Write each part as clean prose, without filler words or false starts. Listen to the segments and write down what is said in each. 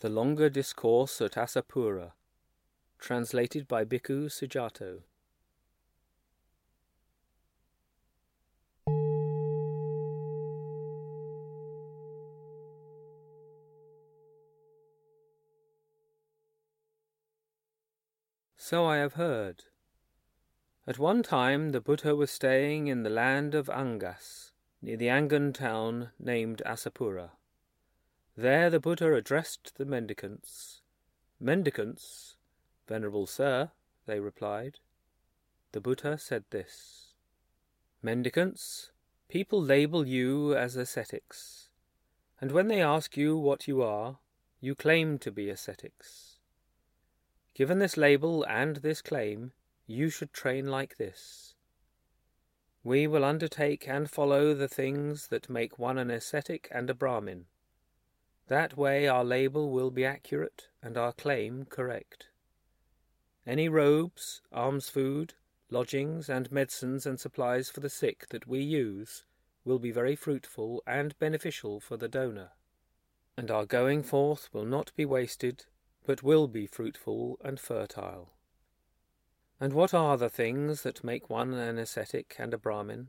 The Longer Discourse at Asapura, translated by Bhikkhu Sujato. So I have heard. At one time the Buddha was staying in the land of Angas, near the Angan town named Asapura. There the Buddha addressed the mendicants. "Mendicants, Venerable Sir," they replied. The Buddha said this: "Mendicants, people label you as ascetics, and when they ask you what you are, you claim to be ascetics. Given this label and this claim, you should train like this. We will undertake and follow the things that make one an ascetic and a Brahmin. That way our label will be accurate and our claim correct. Any robes, alms food, lodgings and medicines and supplies for the sick that we use will be very fruitful and beneficial for the donor, and our going forth will not be wasted, but will be fruitful and fertile. And what are the things that make one an ascetic and a Brahmin?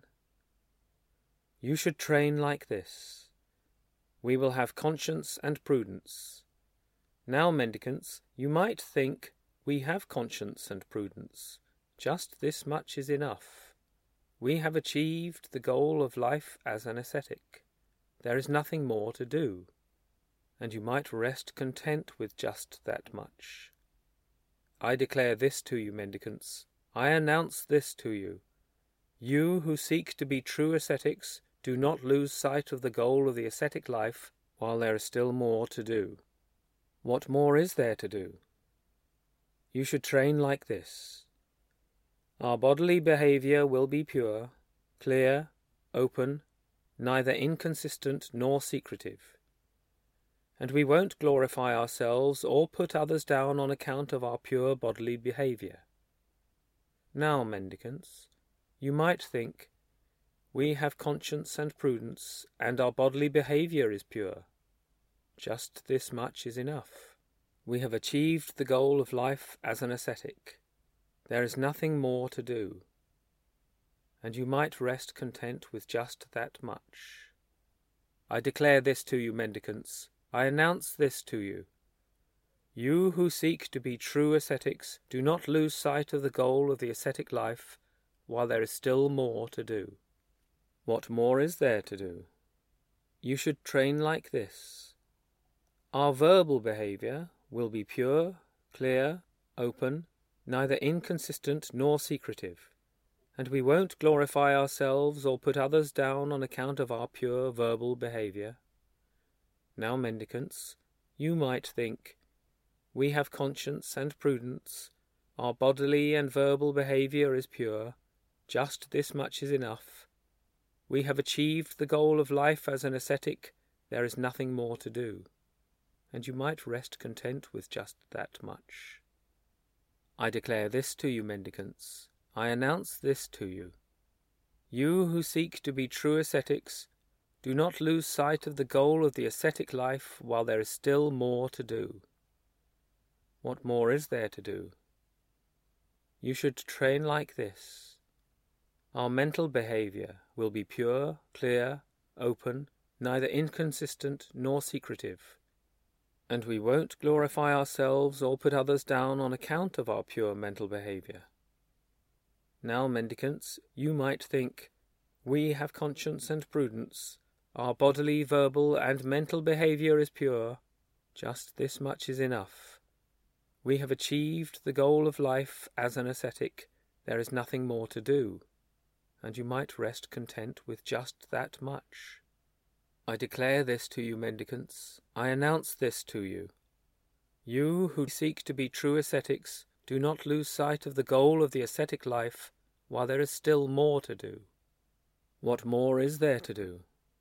You should train like this. We will have conscience and prudence. Now, mendicants, you might think we have conscience and prudence. Just this much is enough. We have achieved the goal of life as an ascetic. There is nothing more to do, and you might rest content with just that much. I declare this to you, mendicants. I announce this to you. You who seek to be true ascetics, do not lose sight of the goal of the ascetic life while there is still more to do. What more is there to do? You should train like this. Our bodily behavior will be pure, clear, open, neither inconsistent nor secretive. And we won't glorify ourselves or put others down on account of our pure bodily behavior. Now, mendicants, you might think, we have conscience and prudence, and our bodily behavior is pure. Just this much is enough. We have achieved the goal of life as an ascetic. There is nothing more to do, and you might rest content with just that much. I declare this to you, mendicants. I announce this to you. You who seek to be true ascetics, do not lose sight of the goal of the ascetic life while there is still more to do. What more is there to do? You should train like this. Our verbal behavior will be pure, clear, open, neither inconsistent nor secretive, and we won't glorify ourselves or put others down on account of our pure verbal behavior. Now, mendicants, you might think, we have conscience and prudence, our bodily and verbal behavior is pure, just this much is enough. We have achieved the goal of life as an ascetic, there is nothing more to do, and you might rest content with just that much. I declare this to you, mendicants. I announce this to you. You who seek to be true ascetics, do not lose sight of the goal of the ascetic life while there is still more to do. What more is there to do? You should train like this. Our mental behavior will be pure, clear, open, neither inconsistent nor secretive, and we won't glorify ourselves or put others down on account of our pure mental behavior. Now, mendicants, you might think, we have conscience and prudence, our bodily, verbal, and mental behavior is pure, just this much is enough. We have achieved the goal of life as an ascetic, there is nothing more to do, and you might rest content with just that much. I declare this to you, mendicants. I announce this to you. You who seek to be true ascetics, do not lose sight of the goal of the ascetic life while there is still more to do. What more is there to do?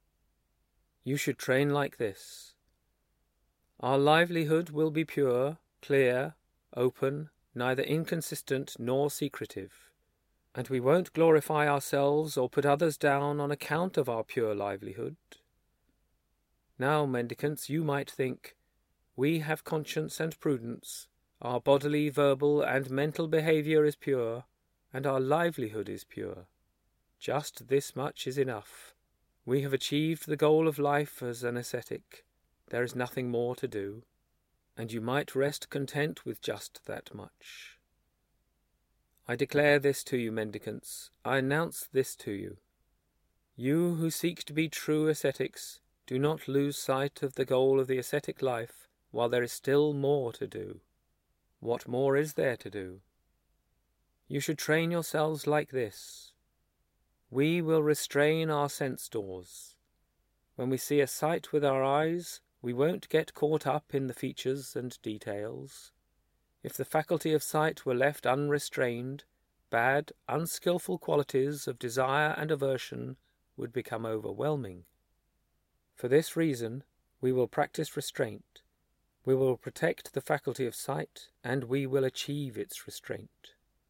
You should train like this. Our livelihood will be pure, clear, open, neither inconsistent nor secretive, and we won't glorify ourselves or put others down on account of our pure livelihood. Now, mendicants, you might think, We have conscience and prudence, our bodily, verbal, and mental behaviour is pure, and our livelihood is pure. Just this much is enough. We have achieved the goal of life as an ascetic. There is nothing more to do, and you might rest content with just that much. I declare this to you, mendicants. I announce this to you. You who seek to be true ascetics, do not lose sight of the goal of the ascetic life while there is still more to do. What more is there to do? You should train yourselves like this. We will restrain our sense doors. When we see a sight with our eyes, we won't get caught up in the features and details. If the faculty of sight were left unrestrained, bad, unskilful qualities of desire and aversion would become overwhelming. For this reason, we will practice restraint. We will protect the faculty of sight, and we will achieve its restraint.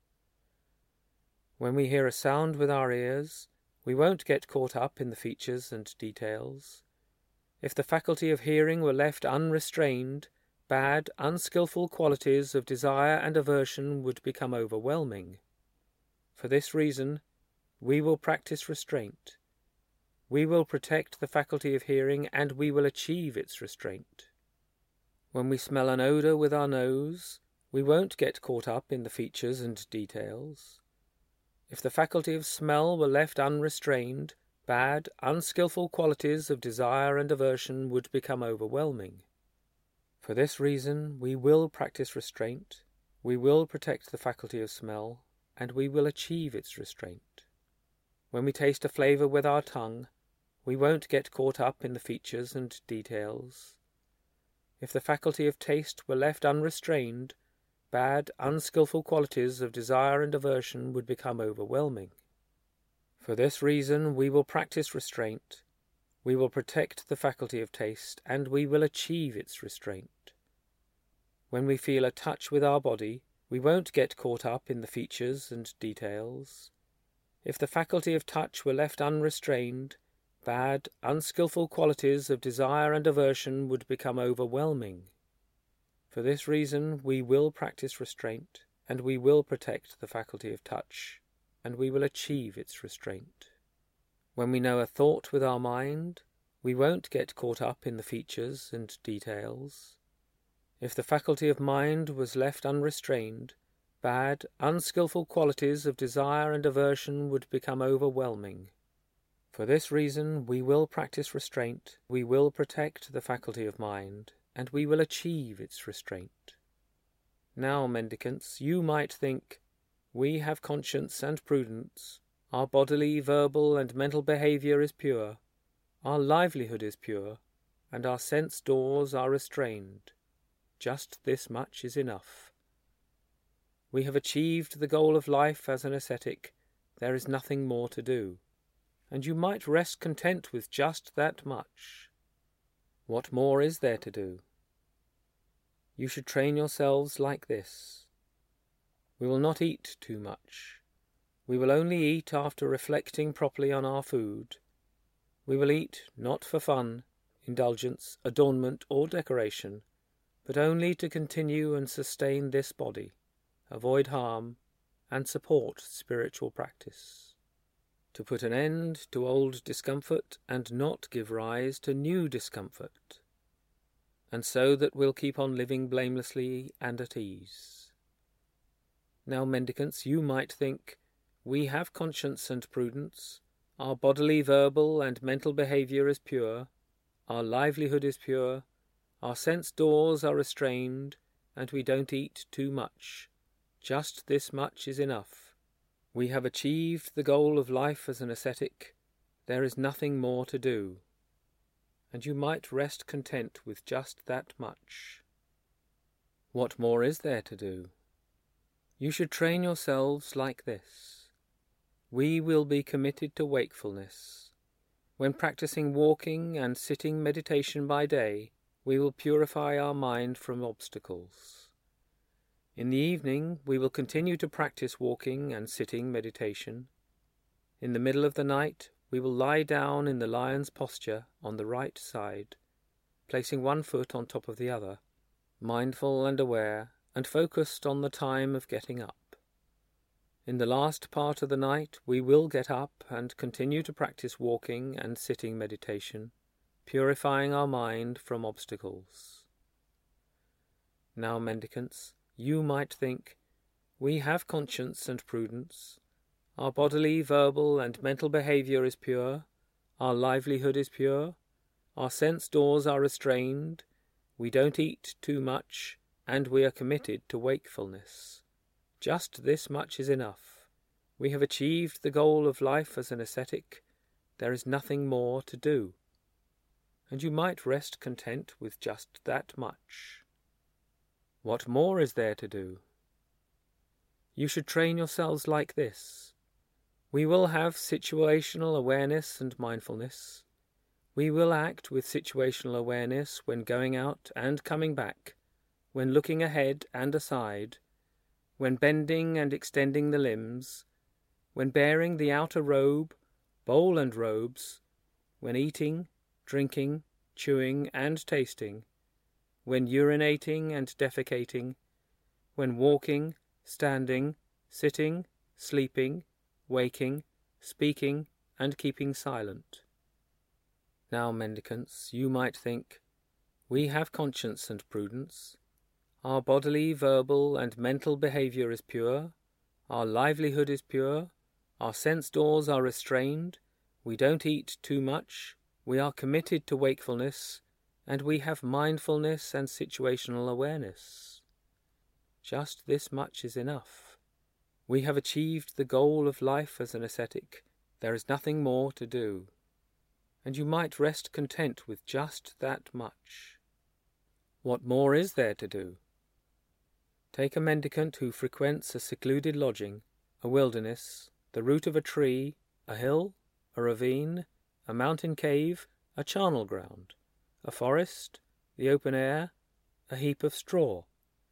When we hear a sound with our ears, we won't get caught up in the features and details. If the faculty of hearing were left unrestrained, bad, unskilful qualities of desire and aversion would become overwhelming. For this reason, we will practice restraint. We will protect the faculty of hearing, and we will achieve its restraint. When we smell an odour with our nose, we won't get caught up in the features and details. If the faculty of smell were left unrestrained, bad, unskilful qualities of desire and aversion would become overwhelming. For this reason, we will practice restraint, we will protect the faculty of smell, and we will achieve its restraint. When we taste a flavour with our tongue, we won't get caught up in the features and details. If the faculty of taste were left unrestrained, bad, unskilful qualities of desire and aversion would become overwhelming. For this reason, we will practice restraint, we will protect the faculty of taste, and we will achieve its restraint. When we feel a touch with our body, we won't get caught up in the features and details. If the faculty of touch were left unrestrained, bad, unskilful qualities of desire and aversion would become overwhelming. For this reason, we will practice restraint, and we will protect the faculty of touch, and we will achieve its restraint. When we know a thought with our mind, we won't get caught up in the features and details. If the faculty of mind was left unrestrained, bad, unskilful qualities of desire and aversion would become overwhelming. For this reason, we will practice restraint, we will protect the faculty of mind, and we will achieve its restraint. Now, mendicants, you might think, we have conscience and prudence, our bodily, verbal, and mental behaviour is pure, our livelihood is pure, and our sense doors are restrained. Just this much is enough. We have achieved the goal of life as an ascetic, there is nothing more to do, and you might rest content with just that much. What more is there to do? You should train yourselves like this. We will not eat too much. We will only eat after reflecting properly on our food. We will eat not for fun, indulgence, adornment, or decoration, but only to continue and sustain this body, avoid harm, and support spiritual practice. To put an end to old discomfort and not give rise to new discomfort, and so that we'll keep on living blamelessly and at ease. Now, mendicants, you might think, we have conscience and prudence, our bodily, verbal, and mental behaviour is pure, our livelihood is pure, our sense doors are restrained, and we don't eat too much. Just this much is enough. We have achieved the goal of life as an ascetic. There is nothing more to do, and you might rest content with just that much. What more is there to do? You should train yourselves like this. We will be committed to wakefulness. When practicing walking and sitting meditation by day, we will purify our mind from obstacles. In the evening, we will continue to practice walking and sitting meditation. In the middle of the night, we will lie down in the lion's posture on the right side, placing one foot on top of the other, mindful and aware, and focused on the time of getting up. In the last part of the night we will get up and continue to practice walking and sitting meditation, purifying our mind from obstacles. Now, mendicants, you might think, we have conscience and prudence, our bodily, verbal, and mental behaviour is pure, our livelihood is pure, our sense doors are restrained, we don't eat too much, and we are committed to wakefulness. Just this much is enough. We have achieved the goal of life as an ascetic. There is nothing more to do. And you might rest content with just that much. What more is there to do? You should train yourselves like this. We will have situational awareness and mindfulness. We will act with situational awareness when going out and coming back, when looking ahead and aside, when bending and extending the limbs, when bearing the outer robe, bowl and robes, when eating, drinking, chewing and tasting, when urinating and defecating, when walking, standing, sitting, sleeping, waking, speaking, and keeping silent. Now, mendicants, you might think, we have conscience and prudence, our bodily, verbal, and mental behaviour is pure, our livelihood is pure, our sense doors are restrained, we don't eat too much, we are committed to wakefulness, and we have mindfulness and situational awareness. Just this much is enough. We have achieved the goal of life as an ascetic. There is nothing more to do. And you might rest content with just that much. What more is there to do? Take a mendicant who frequents a secluded lodging, a wilderness, the root of a tree, a hill, a ravine, a mountain cave, a charnel ground, a forest, the open air, a heap of straw.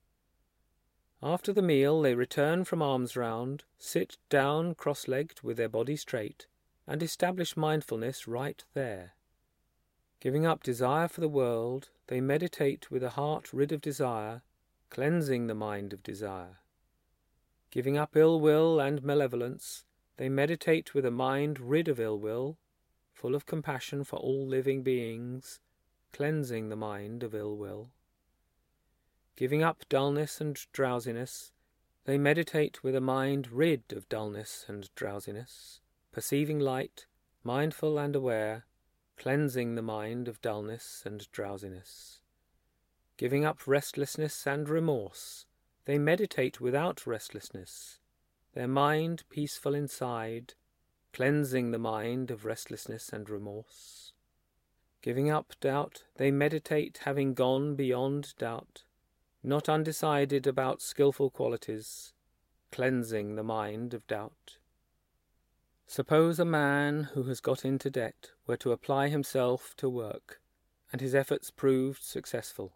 After the meal they return from alms round, sit down cross-legged with their body straight, and establish mindfulness right there. Giving up desire for the world, they meditate with a heart rid of desire, cleansing the mind of desire. Giving up ill will and malevolence, they meditate with a mind rid of ill will, full of compassion for all living beings, cleansing the mind of ill will. Giving up dullness and drowsiness, they meditate with a mind rid of dullness and drowsiness, perceiving light, mindful and aware, cleansing the mind of dullness and drowsiness. Giving up restlessness and remorse, they meditate without restlessness, their mind peaceful inside, cleansing the mind of restlessness and remorse. Giving up doubt, they meditate having gone beyond doubt, not undecided about skilful qualities, cleansing the mind of doubt. Suppose a man who has got into debt were to apply himself to work, and his efforts proved successful.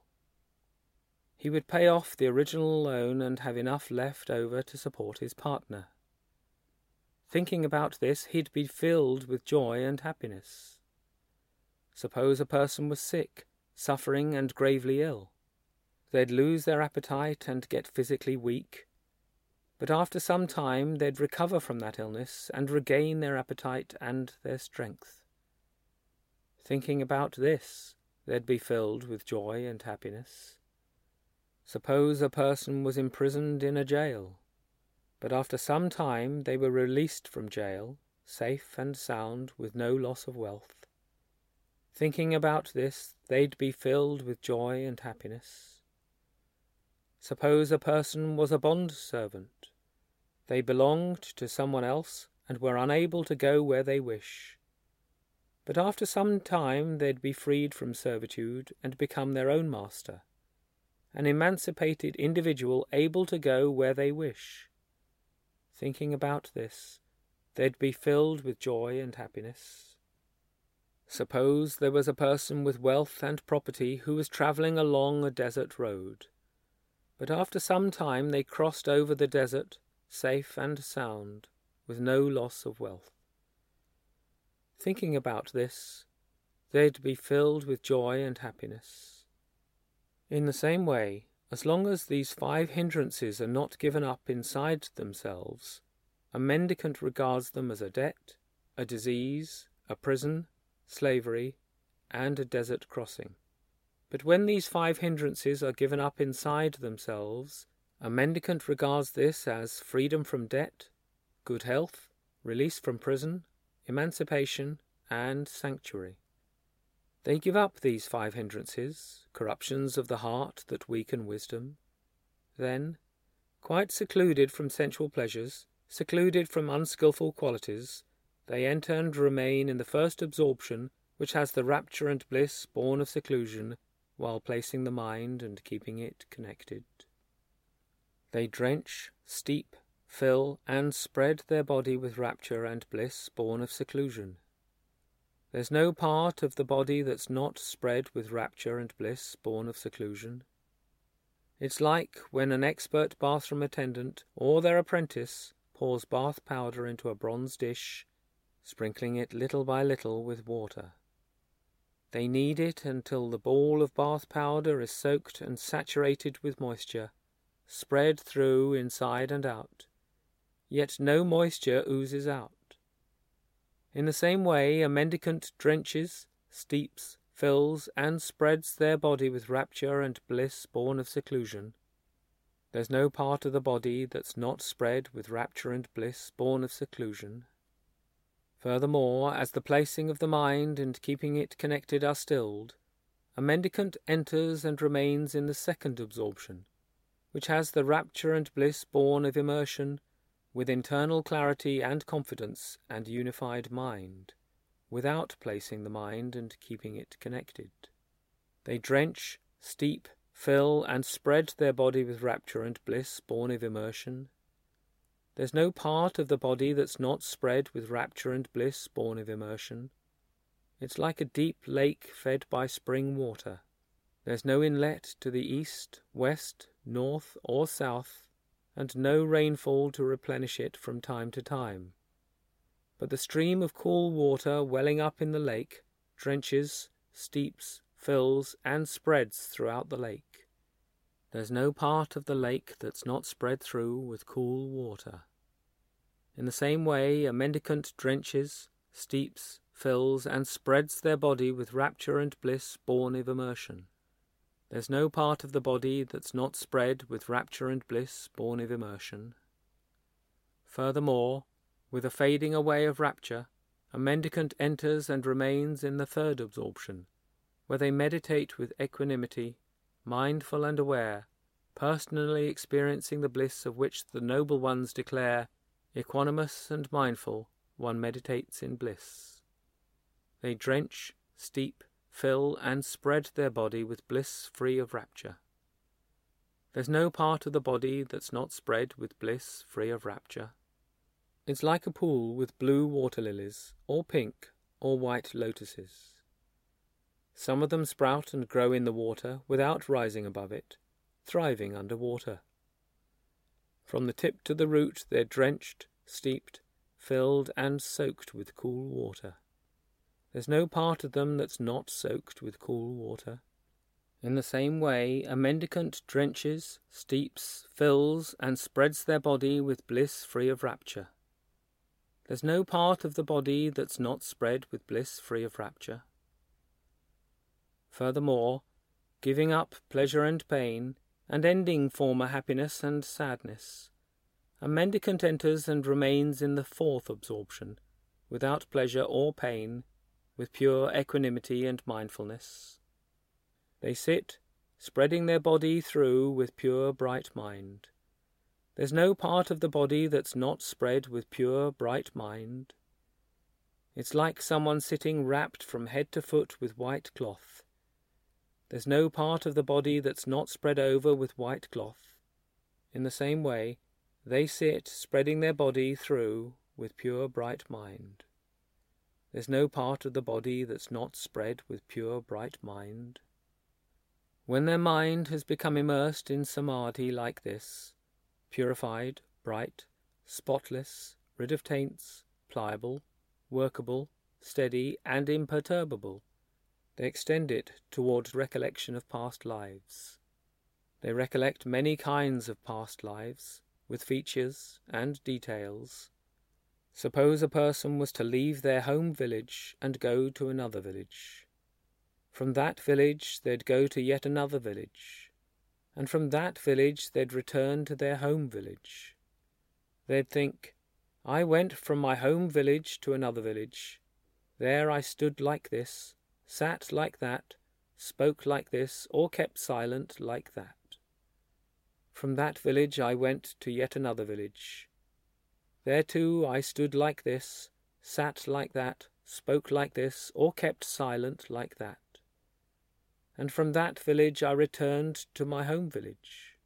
He would pay off the original loan and have enough left over to support his partner. Thinking about this, he'd be filled with joy and happiness. Suppose a person was sick, suffering and gravely ill. They'd lose their appetite and get physically weak, but after some time they'd recover from that illness and regain their appetite and their strength. Thinking about this, they'd be filled with joy and happiness. Suppose a person was imprisoned in a jail, but after some time they were released from jail, safe and sound, with no loss of wealth. Thinking about this, they'd be filled with joy and happiness. Suppose a person was a bond-servant. They belonged to someone else and were unable to go where they wish. But after some time they'd be freed from servitude and become their own master, an emancipated individual able to go where they wish. Thinking about this, they'd be filled with joy and happiness. Suppose there was a person with wealth and property who was travelling along a desert road, but after some time they crossed over the desert, safe and sound, with no loss of wealth. Thinking about this, they'd be filled with joy and happiness. In the same way, as long as these 5 hindrances are not given up inside themselves, a mendicant regards them as a debt, a disease, a prison, slavery, and a desert crossing. But when these 5 hindrances are given up inside themselves, a mendicant regards this as freedom from debt, good health, release from prison, emancipation, and sanctuary. They give up these 5 hindrances, corruptions of the heart that weaken wisdom. Then, quite secluded from sensual pleasures, secluded from unskilful qualities, they enter and remain in the first absorption, which has the rapture and bliss born of seclusion, while placing the mind and keeping it connected. They drench, steep, fill, and spread their body with rapture and bliss born of seclusion. There's no part of the body that's not spread with rapture and bliss born of seclusion. It's like when an expert bathroom attendant or their apprentice pours bath powder into a bronze dish, sprinkling it little by little with water. They knead it until the ball of bath powder is soaked and saturated with moisture, spread through inside and out, yet no moisture oozes out. In the same way, a mendicant drenches, steeps, fills, and spreads their body with rapture and bliss born of seclusion. There's no part of the body that's not spread with rapture and bliss born of seclusion. Furthermore, as the placing of the mind and keeping it connected are stilled, a mendicant enters and remains in the second absorption, which has the rapture and bliss born of immersion, with internal clarity and confidence and unified mind, without placing the mind and keeping it connected. They drench, steep, fill, and spread their body with rapture and bliss born of immersion. There's no part of the body that's not spread with rapture and bliss born of immersion. It's like a deep lake fed by spring water. There's no inlet to the east, west, north, or south, and no rainfall to replenish it from time to time. But the stream of cool water welling up in the lake drenches, steeps, fills, and spreads throughout the lake. There's no part of the lake that's not spread through with cool water. In the same way, a mendicant drenches, steeps, fills, and spreads their body with rapture and bliss born of immersion. There's no part of the body that's not spread with rapture and bliss born of immersion. Furthermore, with a fading away of rapture, a mendicant enters and remains in the third absorption, where they meditate with equanimity, mindful and aware, personally experiencing the bliss of which the noble ones declare, equanimous and mindful, one meditates in bliss. They drench, steep, fill, and spread their body with bliss free of rapture. There's no part of the body that's not spread with bliss free of rapture. It's like a pool with blue water lilies, or pink, or white lotuses. Some of them sprout and grow in the water without rising above it, thriving under water. From the tip to the root they're drenched, steeped, filled, and soaked with cool water. There's no part of them that's not soaked with cool water. In the same way, a mendicant drenches, steeps, fills, and spreads their body with bliss free of rapture. There's no part of the body that's not spread with bliss free of rapture. Furthermore, giving up pleasure and pain, and ending former happiness and sadness, a mendicant enters and remains in the fourth absorption, without pleasure or pain, with pure equanimity and mindfulness. They sit, spreading their body through with pure bright mind. There's no part of the body that's not spread with pure bright mind. It's like someone sitting wrapped from head to foot with white cloth. There's no part of the body that's not spread over with white cloth. In the same way, they sit, spreading their body through with pure bright mind. There's no part of the body that's not spread with pure bright mind. When their mind has become immersed in samadhi like this, purified, bright, spotless, rid of taints, pliable, workable, steady, and imperturbable, They extend it toward recollection of past lives. They recollect many kinds of past lives, with features and details. Suppose a person was to leave their home village and go to another village. From that village they'd go to yet another village, and from that village they'd return to their home village. They'd think, I went from my home village to another village. There I stood like this, sat like that, spoke like this, or kept silent like that. From that village I went to yet another village. There too I stood like this, sat like that, spoke like this, or kept silent like that. And from that village I returned to my home village.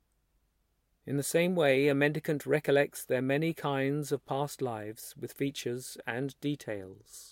In the same way, a mendicant recollects their many kinds of past lives with features and details.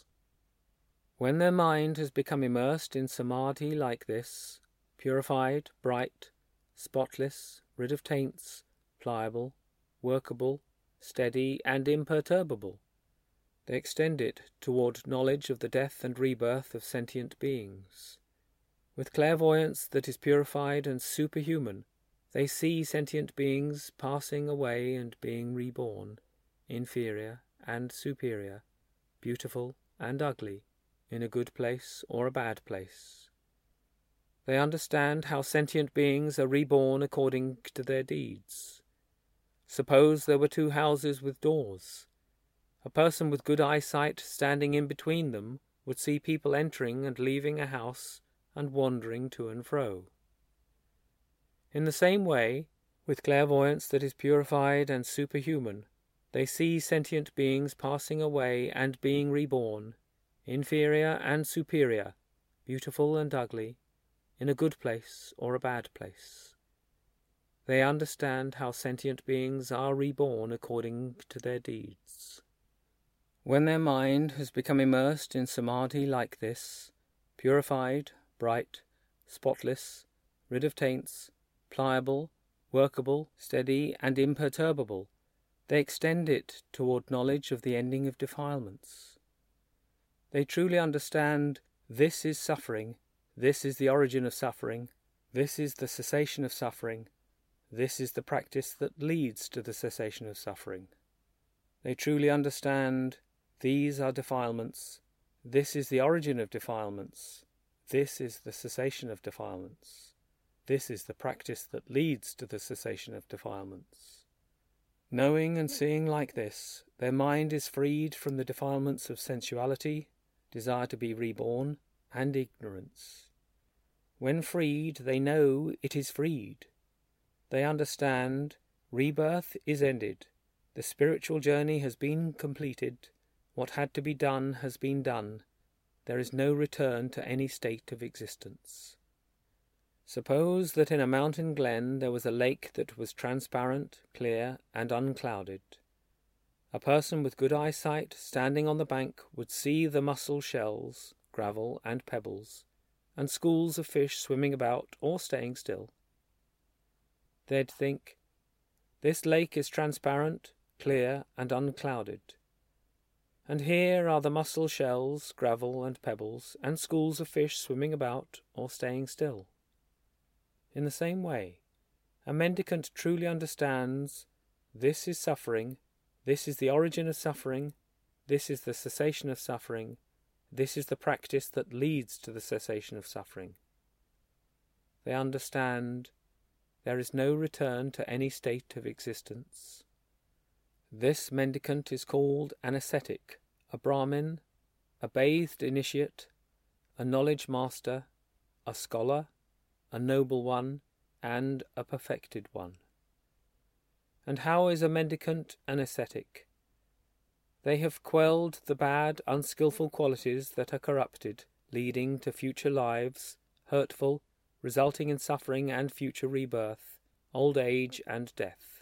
When their mind has become immersed in samadhi like this, purified, bright, spotless, rid of taints, pliable, workable, steady, and imperturbable, they extend it toward knowledge of the death and rebirth of sentient beings. With clairvoyance that is purified and superhuman, they see sentient beings passing away and being reborn, inferior and superior, beautiful and ugly, in a good place or a bad place. They understand how sentient beings are reborn according to their deeds. Suppose there were two houses with doors. A person with good eyesight standing in between them would see people entering and leaving a house and wandering to and fro. In the same way, with clairvoyance that is purified and superhuman, they see sentient beings passing away and being reborn, inferior and superior, beautiful and ugly, in a good place or a bad place. They understand how sentient beings are reborn according to their deeds. When their mind has become immersed in samadhi like this, purified, bright, spotless, rid of taints, pliable, workable, steady, and imperturbable, they extend it toward knowledge of the ending of defilements. They truly understand this is suffering, this is the origin of suffering, this is the cessation of suffering, this is the practice that leads to the cessation of suffering. They truly understand these are defilements, this is the origin of defilements, this is the cessation of defilements, this is the practice that leads to the cessation of defilements. Knowing and seeing like this, their mind is freed from the defilements of sensuality, desire to be reborn, and ignorance. When freed, they know it is freed. They understand rebirth is ended, the spiritual journey has been completed, what had to be done has been done, there is no return to any state of existence. Suppose that in a mountain glen there was a lake that was transparent, clear, and unclouded. A person with good eyesight standing on the bank would see the mussel shells, gravel, and pebbles, and schools of fish swimming about or staying still. They'd think, this lake is transparent, clear, and unclouded. And here are the mussel shells, gravel, and pebbles, and schools of fish swimming about or staying still. In the same way, a mendicant truly understands this is suffering, this is the origin of suffering, this is the cessation of suffering, this is the practice that leads to the cessation of suffering. They understand there is no return to any state of existence. This mendicant is called an ascetic, a Brahmin, a bathed initiate, a knowledge master, a scholar, a noble one, and a perfected one. And how is a mendicant an ascetic? They have quelled the bad, unskilful qualities that are corrupted, leading to future lives, hurtful, resulting in suffering and future rebirth, old age and death.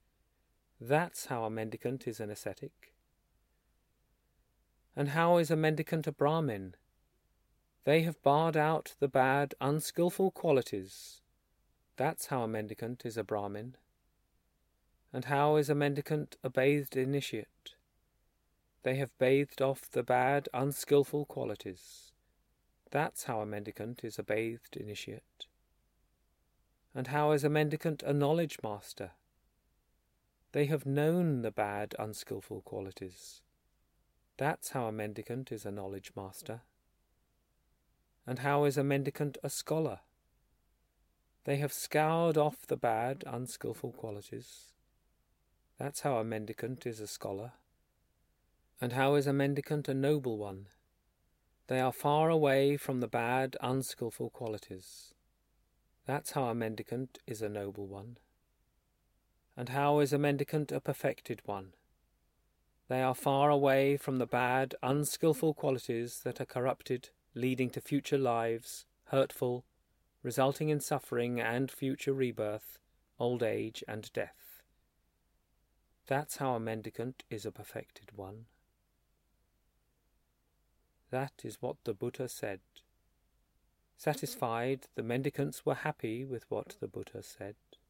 That's how a mendicant is an ascetic. And how is a mendicant a Brahmin? They have barred out the bad, unskilful qualities. That's how a mendicant is a Brahmin. And how is a mendicant a bathed initiate? They have bathed off the bad, unskilful qualities. That's how a mendicant is a bathed initiate. And how is a mendicant a knowledge master? They have known the bad, unskilful qualities. That's how a mendicant is a knowledge master. And how is a mendicant a scholar? They have scoured off the bad, unskilful qualities. That's how a mendicant is a scholar. And how is a mendicant a noble one? They are far away from the bad, unskilful qualities. That's how a mendicant is a noble one. And how is a mendicant a perfected one? They are far away from the bad, unskilful qualities that are corrupted, leading to future lives, hurtful, resulting in suffering and future rebirth, old age and death. That's how a mendicant is a perfected one. That is what the Buddha said. Satisfied, the mendicants were happy with what the Buddha said.